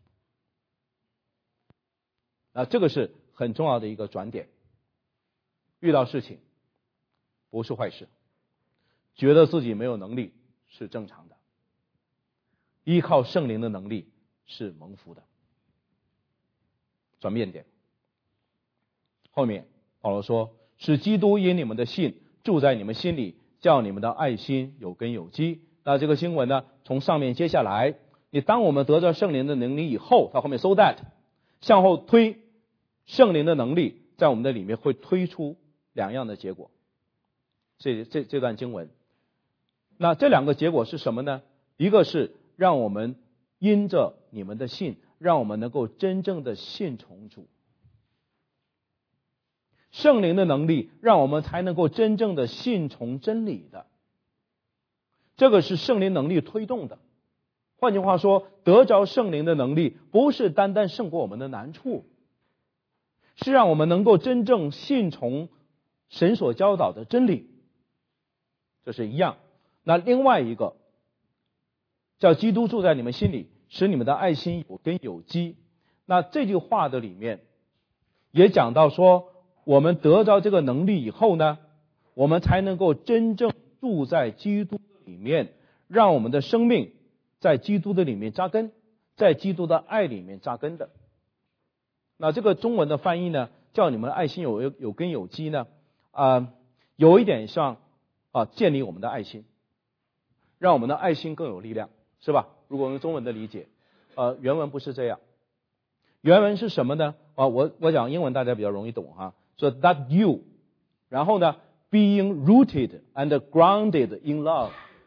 啊，这个是很重要的一个转点。遇到事情不是坏事，觉得自己没有能力是正常的，依靠圣灵的能力是蒙福的。转变点，后面保罗说，使基督因你们的信住在你们心里，叫你们的爱心有根有基。那这个经文呢，从上面接下来，你当我们得到圣灵的能力以后，他后面 so that 向后推，圣灵的能力在我们的里面会推出两样的结果。这这这段经文，那这两个结果是什么呢？一个是让我们因着你们的信，让我们能够真正的信从主。圣灵的能力让我们才能够真正的信从真理的，这个是圣灵能力推动的。换句话说，得着圣灵的能力不是单单胜过我们的难处，是让我们能够真正信从神所教导的真理，这是一样。那另外一个叫基督住在你们心里，使你们的爱心有根有基。那这句话的里面也讲到说，我们得到这个能力以后呢，我们才能够真正住在基督里面，让我们的生命在基督的里面扎根，在基督的爱里面扎根的。那这个中文的翻译呢，叫你们的爱心有有根有基呢，啊、呃，有一点像啊建立我们的爱心，让我们的爱心更有力量，是吧？如果用中文的理解，呃，原文不是这样。原文是什么呢？啊，我我讲英文大家比较容易懂哈。So that you， 然后呢 ，being rooted and grounded in love。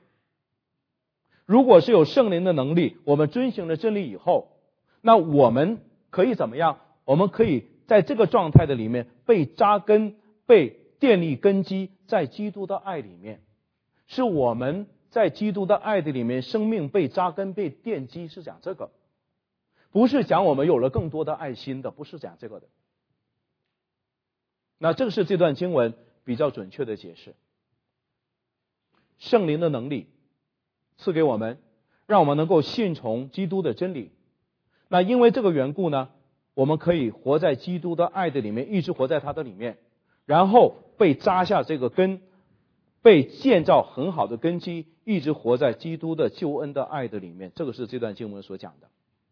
如果是有圣灵的能力，我们遵行了真理以后，那我们可以怎么样？我们可以在这个状态的里面被扎根，被建立根基在基督的爱里面，是我们在基督的爱的里面，生命被扎根、被奠基，是讲这个，不是讲我们有了更多的爱心的，不是讲这个的。那这个是这段经文比较准确的解释。圣灵的能力赐给我们，让我们能够信从基督的真理。那因为这个缘故呢，我们可以活在基督的爱的里面，一直活在他的里面，然后被扎下这个根，被建造很好的根基，一直活在基督的救恩的爱的里面。这个是这段经文所讲的。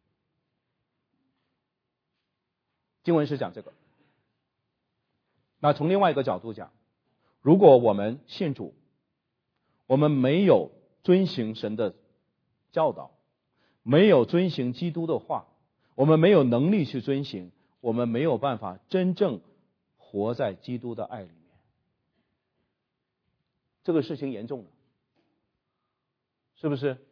经文是讲这个。那从另外一个角度讲，如果我们信主，我们没有遵行神的教导，没有遵行基督的话，我们没有能力去遵行，我们没有办法真正活在基督的爱里面。这个事情严重了，是不是？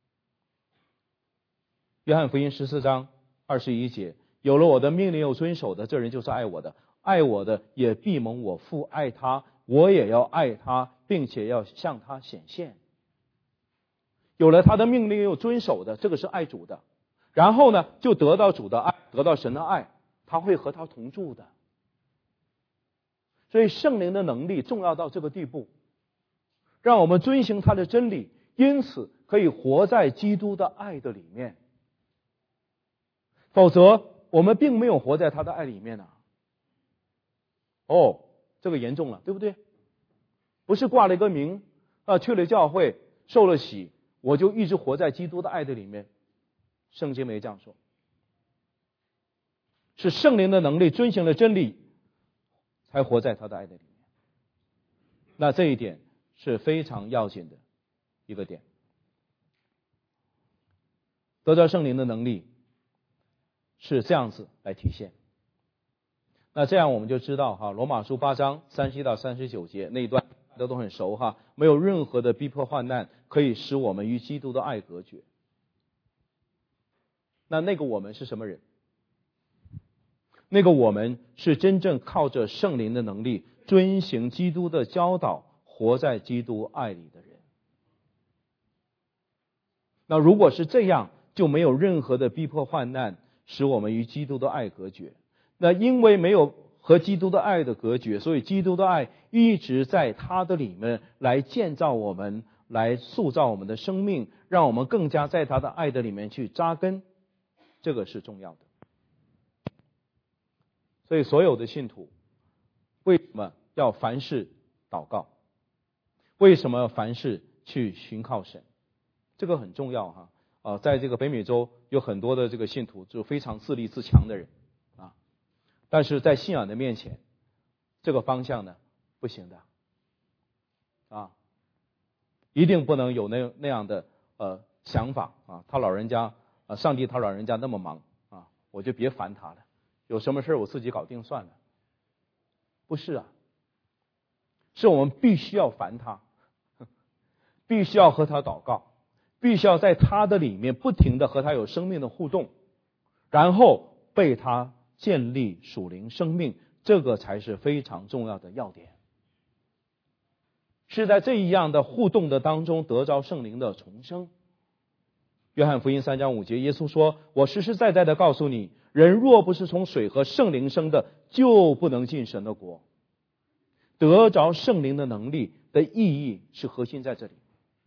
约翰福音十四章二十一节，有了我的命令又遵守的，这人就是爱我的，爱我的也必蒙我父爱他，我也要爱他，并且要向他显现。有了他的命令又遵守的，这个是爱主的，然后呢就得到主的爱，得到神的爱，他会和他同住的。 所以圣灵的能力重要到这个地步，让我们遵行他的真理，因此可以活在基督的爱的里面。否则我们并没有活在他的爱里面啊。哦，这个严重了，对不对？不是挂了一个名啊，去了教会受了洗，我就一直活在基督的爱的里面。圣经没这样说，是圣灵的能力遵行了真理，才活在他的爱的里面。那这一点是非常要紧的一个点。得到圣灵的能力是这样子来体现。那这样我们就知道哈，罗马书八章三十一到三十九节那一段大家都很熟哈，没有任何的逼迫患难可以使我们与基督的爱隔绝。那那个我们是什么人？那个我们是真正靠着圣灵的能力遵行基督的教导，活在基督爱里的人。那如果是这样，就没有任何的逼迫患难使我们与基督的爱隔绝。那因为没有和基督的爱的隔绝，所以基督的爱一直在他的里面来建造我们，来塑造我们的生命，让我们更加在他的爱的里面去扎根，这个是重要的。所以所有的信徒为什么要凡事祷告？为什么要凡事去寻靠神？这个很重要哈。啊，在这个北美洲有很多的这个信徒就非常自立自强的人啊，但是在信仰的面前，这个方向呢不行的啊，一定不能有那那样的呃想法啊。他老人家啊，上帝他老人家那么忙啊，我就别烦他了，有什么事我自己搞定算了。不是啊，是我们必须要烦他，必须要和他祷告，必须要在他的里面不停的和他有生命的互动，然后被他建立属灵生命，这个才是非常重要的要点。是在这一样的互动的当中得着圣灵的重生。约翰福音三章五节，耶稣说：我实实在在的告诉你，人若不是从水和圣灵生的，就不能进神的国。得着圣灵的能力的意义是核心在这里。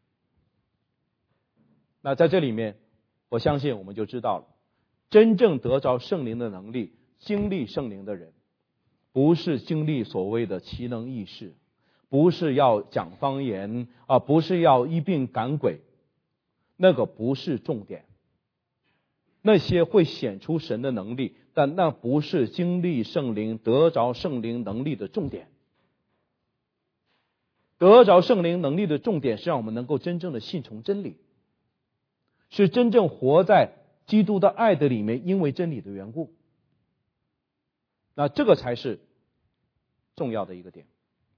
那在这里面，我相信我们就知道了，真正得着圣灵的能力，经历圣灵的人，不是经历所谓的奇能异事，不是要讲方言啊，不是要医病赶鬼，那个不是重点。那些会显出神的能力，但那不是经历圣灵、得着圣灵能力的重点。得着圣灵能力的重点是让我们能够真正的信从真理，是真正活在基督的爱的里面，因为真理的缘故。那这个才是重要的一个点。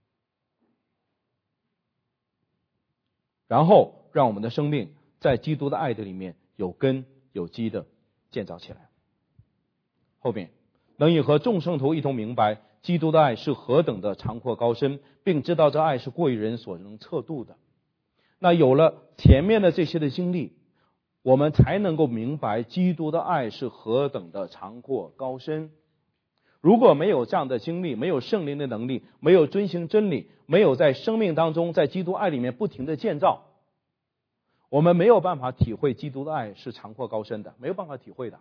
然后让我们的生命在基督的爱的里面有根有基的建造起来。后面能以和众圣徒一同明白基督的爱是何等的长阔高深，并知道这爱是过于人所能测度的。那有了前面的这些的经历，我们才能够明白基督的爱是何等的长阔高深。如果没有这样的经历，没有圣灵的能力，没有遵行真理，没有在生命当中在基督爱里面不停的建造，我们没有办法体会基督的爱是长阔高深的，没有办法体会的。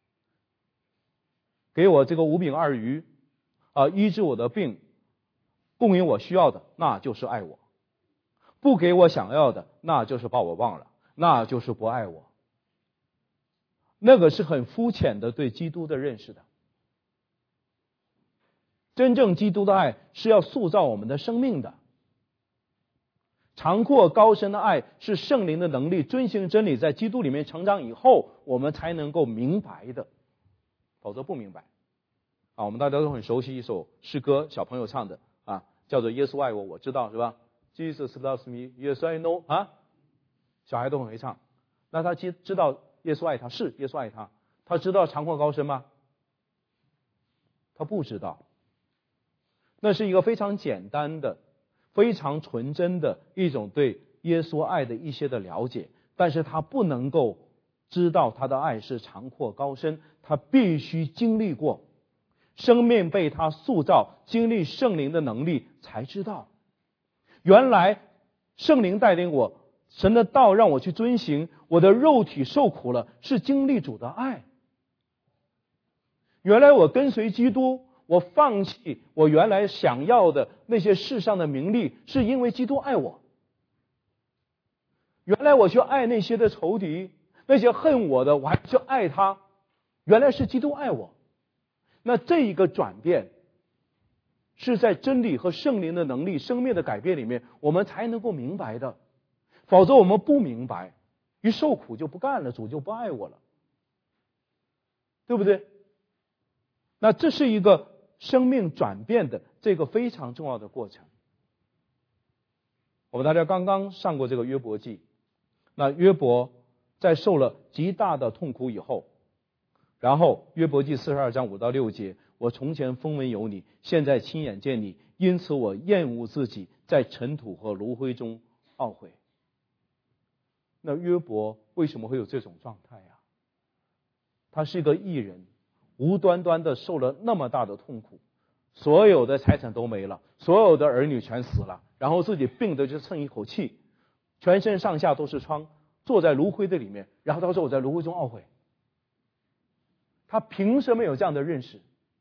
给我这个五饼二鱼啊，医治我的病，供应我需要的，那就是爱我；不给我想要的，那就是把我忘了，那就是不爱我。那个是很肤浅的对基督的认识的。真正基督的爱是要塑造我们的生命的。长阔高深的爱是圣灵的能力，遵行真理，在基督里面成长以后，我们才能够明白的，否则不明白。啊，我们大家都很熟悉一首诗歌，小朋友唱的啊，叫做《耶稣爱我，我知道》，是吧 ？Jesus loves me, yes I know 啊，小孩都很会唱。那他知知道耶稣爱他，是耶稣爱他，他知道长阔高深吗？他不知道。那是一个非常简单的、非常纯真的一种对耶稣爱的一些的了解，但是他不能够知道他的爱是长阔高深，他必须经历过， 生命被他塑造，经历圣灵的能力，才知道原来圣灵带领我，神的道让我去遵行，我的肉体受苦了，是经历主的爱。原来我跟随基督，我放弃我原来想要的那些世上的名利，是因为基督爱我。原来我去爱那些的仇敌，那些恨我的，我还去爱他，原来是基督爱我。那这一个转变，是在真理和圣灵的能力、生命的改变里面，我们才能够明白的。否则我们不明白，一受苦就不干了，主就不爱我了，对不对？那这是一个生命转变的这个非常重要的过程。我们大家刚刚上过这个约伯记，那约伯在受了极大的痛苦以后，然后约伯记四十二章五到六节，我从前风闻有你，现在亲眼见你，因此我厌恶自己，在尘土和炉灰中懊悔。那约伯为什么会有这种状态啊？他是一个义人，无端端的受了那么大的痛苦，所有的财产都没了，所有的儿女全死了，然后自己病得就剩一口气，全身上下都是疮，坐在炉灰的里面，然后他说我在炉灰中懊悔。他凭什么有这样的认识？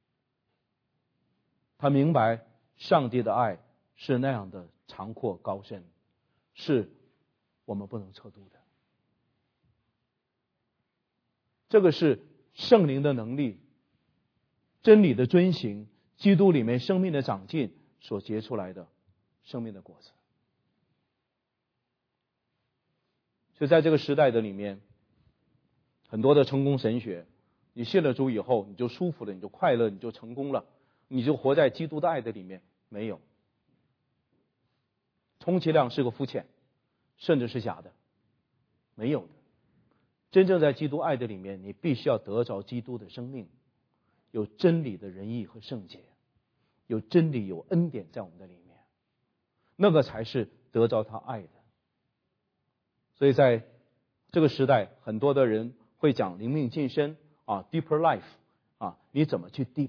他明白上帝的爱是那样的长阔高深，是我们不能测度的。这个是圣灵的能力、真理的遵行、基督里面生命的长进所结出来的生命的果子。所以在这个时代的里面，很多的成功神学，你信了主以后，你就舒服了，你就快乐，你就成功了，你就活在基督的爱的里面。没有，充其量是个肤浅，甚至是假的，没有的。真正在基督爱的里面，你必须要得着基督的生命，有真理的仁义和圣洁，有真理有恩典在我们的里面，那个才是得着他爱的。所以在这个时代，很多的人会讲灵命晋升啊 ，deeper life 啊，你怎么去 deep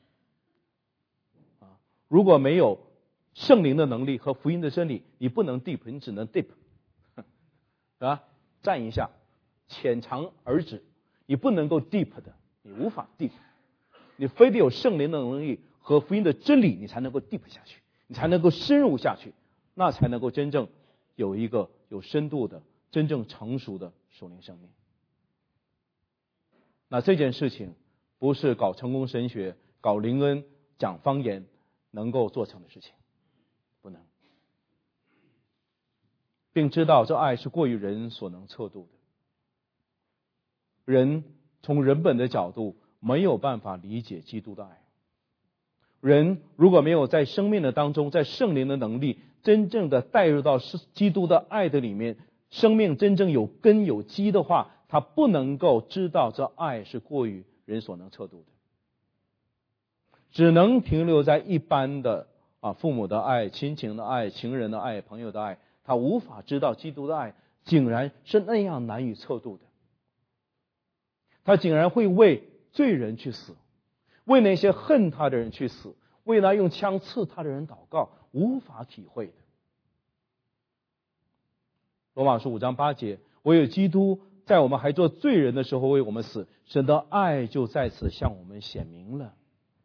啊？如果没有圣灵的能力和福音的真理，你不能 deep， 你只能 dip， 是吧？站一下，浅尝而止，你不能够 deep 的，你无法 deep， 你非得有圣灵的能力和福音的真理，你才能够 deep 下去，你才能够深入下去，那才能够真正有一个有深度的、真正成熟的属灵生命。那这件事情不是搞成功神学、搞灵恩、讲方言能够做成的事情，不能。并知道这爱是过于人所能测度的。人从人本的角度没有办法理解基督的爱。人如果没有在生命的当中，在圣灵的能力真正的带入到基督的爱的里面，生命真正有根有基的话，他不能够知道这爱是过于人所能测度的，只能停留在一般的啊父母的爱、亲情的爱、情人的爱、朋友的爱，他无法知道基督的爱竟然是那样难以测度的。他竟然会为罪人去死，为那些恨他的人去死，为那用枪刺他的人祷告，无法体会的。罗马书五章八节，唯有基督在我们还做罪人的时候为我们死，神的爱就在此向我们显明了。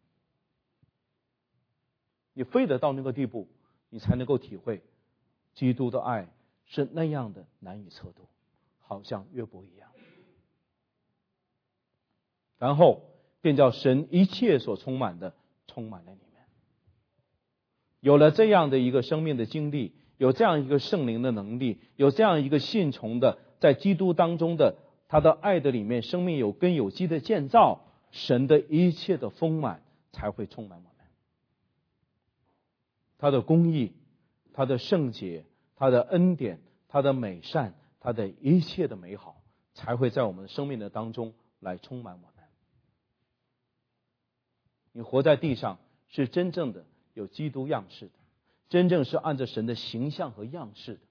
你非得到那个地步，你才能够体会基督的爱是那样的难以测度，好像约伯一样。然后便叫神一切所充满的充满了你们。有了这样的一个生命的经历，有这样一个圣灵的能力，有这样一个信从的在基督当中的他的爱的里面，生命有根有基的建造，神的一切的丰满才会充满我们。他的公义，他的圣洁，他的恩典，他的美善，他的一切的美好才会在我们的生命的当中来充满我们。你活在地上是真正的有基督样式的，真正是按照神的形象和样式的，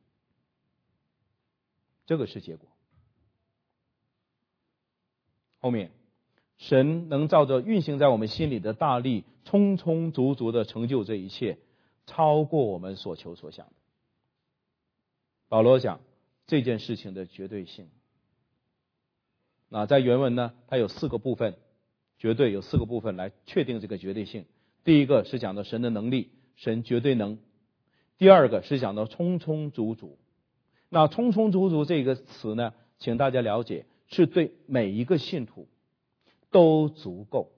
这个是结果。后面神能照着运行在我们心里的大力，充充足足的成就这一切，超过我们所求所想的。保罗讲这件事情的绝对性。那在原文呢，它有四个部分，绝对有四个部分来确定这个绝对性。第一个是讲到神的能力，神绝对能。第二个是讲到充充足足。那充充足足这个词呢，请大家了解，是对每一个信徒都足够。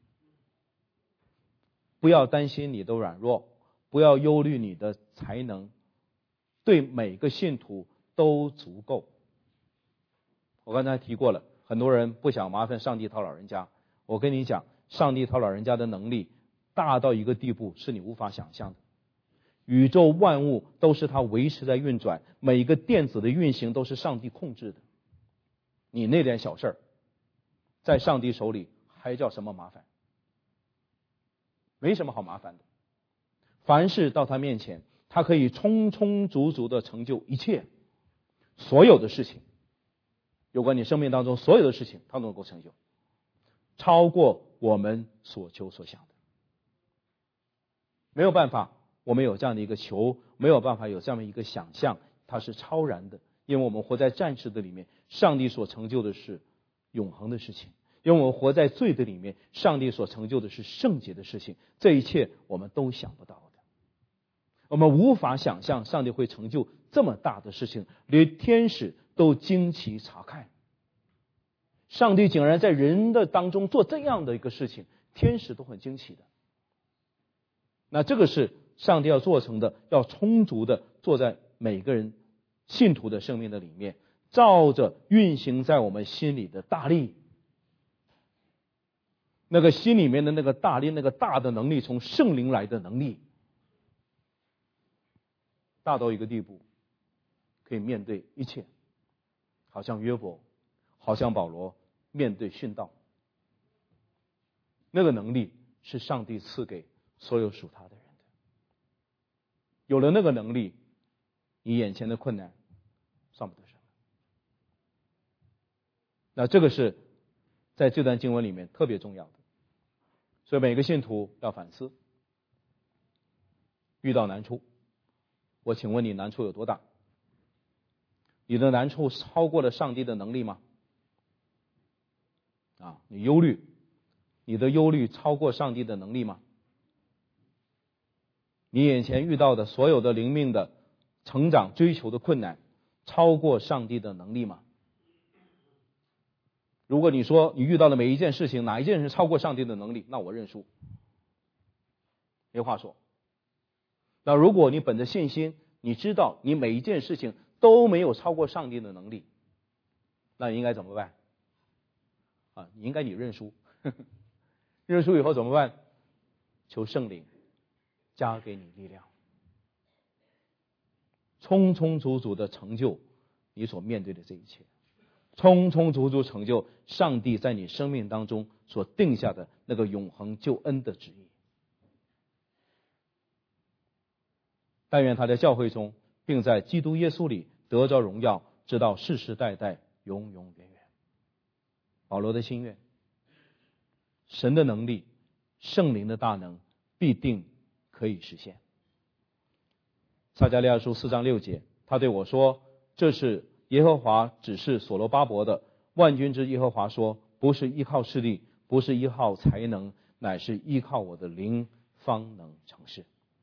不要担心你的软弱，不要忧虑你的才能，对每个信徒都足够。我刚才提过了，很多人不想麻烦上帝讨老人家。我跟你讲，上帝讨老人家的能力大到一个地步是你无法想象的。宇宙万物都是他维持在运转，每一个电子的运行都是上帝控制的。你那点小事儿，在上帝手里还叫什么麻烦？没什么好麻烦的。凡事到他面前，他可以充充足足的成就一切，所有的事情，有关你生命当中所有的事情，他都能够成就，超过我们所求所想的。没有办法，我们有这样的一个求，没有办法有这样的一个想象，它是超然的，因为我们活在暂时的里面，上帝所成就的是永恒的事情。因为我们活在罪的里面，上帝所成就的是圣洁的事情，这一切我们都想不到的。我们无法想象上帝会成就这么大的事情，连天使都惊奇查看。上帝竟然在人的当中做这样的一个事情，天使都很惊奇的。那这个是上帝要做成的，要充足的做在每个人信徒的生命的里面，照着运行在我们心里的大力。那个心里面的那个大力，那个大的能力，从圣灵来的能力，大到一个地步，可以面对一切，好像约伯，好像保罗面对殉道。那个能力是上帝赐给所有属他的人的。有了那个能力，你眼前的困难算不得什么。那这个是在这段经文里面特别重要的。所以每个信徒要反思，遇到难处，我请问你难处有多大？你的难处超过了上帝的能力吗？啊，你忧虑，你的忧虑超过上帝的能力吗？你眼前遇到的所有的灵命的成长追求的困难，超过上帝的能力吗？如果你说你遇到的每一件事情，哪一件事超过上帝的能力，那我认输，没话说。那如果你本着信心，你知道你每一件事情都没有超过上帝的能力，那你应该怎么办？啊，你应该你认输，认输以后怎么办？求圣灵加给你力量，充充足足的成就你所面对的这一切，充充足足成就上帝在你生命当中所定下的那个永恒救恩的旨意。但愿他在教会中，并在基督耶稣里得着荣耀，直到世世代代，永永远远。保罗的心愿，神的能力，圣灵的大能必定可以实现。撒迦利亚书四章六节，他对我说，这是耶和华指示所罗巴伯的。万军之耶和华说，不是依靠势力，不是依靠才能，乃是依靠我的灵，方能成事。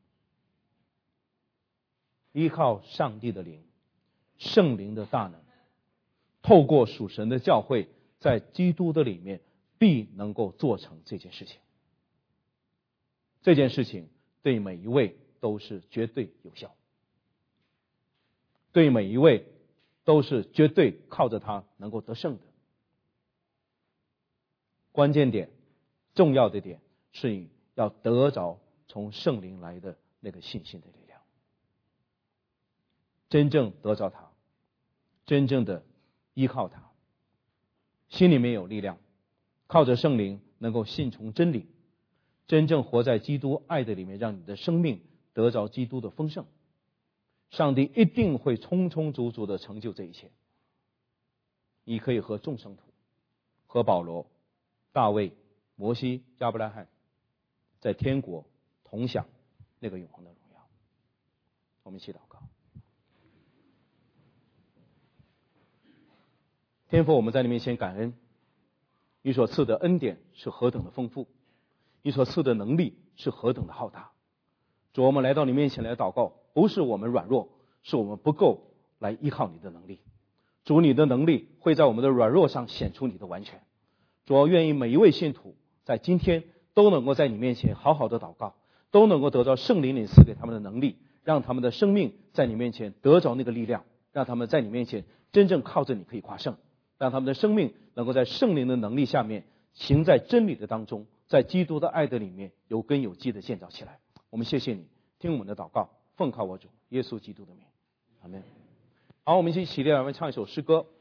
依靠上帝的灵，圣灵的大能，透过属神的教会，在基督的里面必能够做成这件事情。这件事情对每一位都是绝对有效，对每一位都是绝对靠着他能够得胜的。关键点，重要的点是你要得着从圣灵来的那个信心的力量，真正得着他，真正的依靠他，心里面有力量，靠着圣灵能够信从真理，真正活在基督爱的里面，让你的生命得着基督的丰盛。上帝一定会充充足足的成就这一切。你可以和众圣徒，和保罗， 大卫、摩西、亚伯拉罕在天国同享那个永恒的荣耀。我们一起祷告。天父，我们在你面前感恩，你所赐的恩典是何等的丰富，你所赐的能力是何等的浩大。主，我们来到你面前来祷告，不是我们软弱，是我们不够来依靠你的能力。主，你的能力会在我们的软弱上显出你的完全。主，愿意每一位信徒在今天都能够在你面前好好的祷告，都能够得到圣灵你赐给他们的能力，让他们的生命在你面前得着那个力量，让他们在你面前真正靠着你可以夸胜，让他们的生命能够在圣灵的能力下面行在真理的当中，在基督的爱的里面有根有基的建造起来。我们谢谢你，听我们的祷告，奉靠我主耶稣基督的名，阿们。好，我们一起起立，我们唱一首诗歌。